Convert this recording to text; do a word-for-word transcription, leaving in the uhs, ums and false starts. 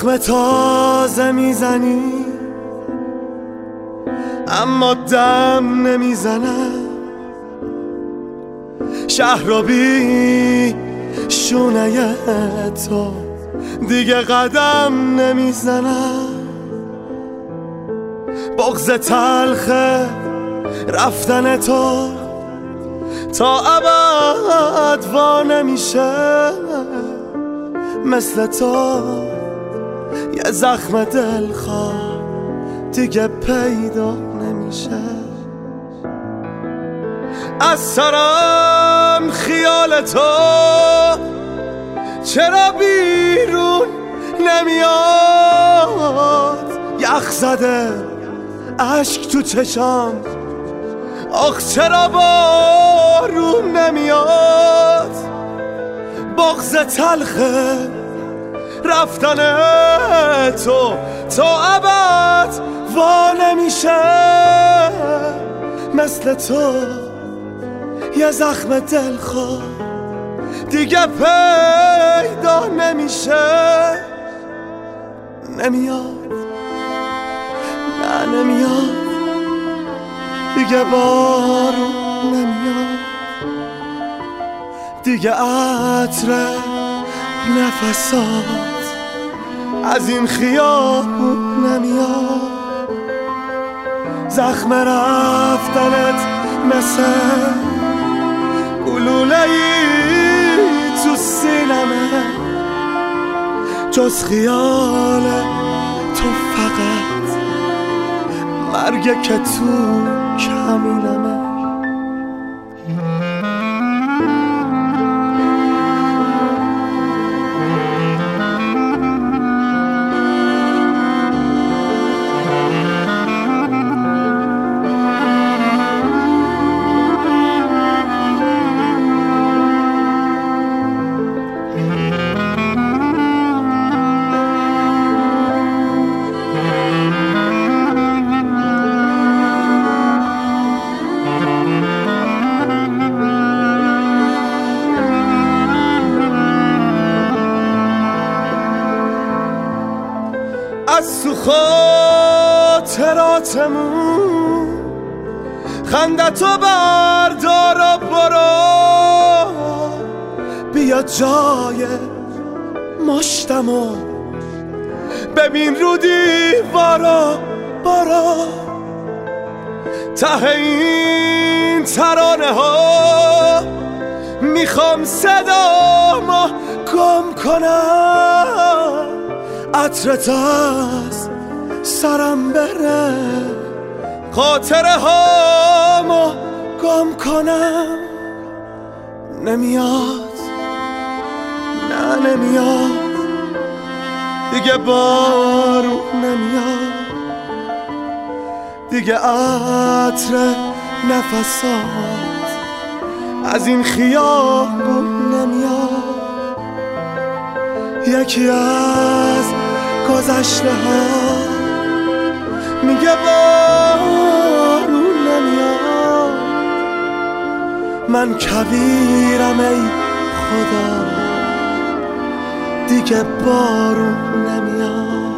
زخم تازه میزنی اما دم نمیزنم، شهر رو بی شونه تو دیگه قدم نمیزنم. بغض تلخه رفتن تو تا ابد وا نمیشه، مثل تو یه زخم دلخواه دیگه پیدا نمیشه. از سرم خیال تو چرا بیرون نمیاد، یخ زده عشق تو چشام، آخ چرا بارون نمیاد. بغض تلخه رفتن تو تا ابد وا نمیشه، مثل تو یه زخم دلخواه دیگه پیدا نمیشه. نمیاد، نه نمیاد دیگه، بارون نمیاد دیگه، عطر نفسات از این خیابون نمیاد. زخم رفتنت مثل گلوله‌ای تو سینمه، جز خیال تو فقط مرگ که تو کمینمه. از تو خاطراتمون خندتو بردار و برو، بیا جای مشتمو ببین رو دیوارا، برو ته این ترانه ها میخوام صدامو گم کنم، عطرت از سرم بره خاطره هامو گم کنم. نمیاد، نه نمیاد دیگه، بارون نمیاد دیگه، عطر نفسات از این خیابون نمیاد. یکی از گذشته ها میگه بارون نمیاد، من کویرم ای خدا دیگه، بارون نمیاد.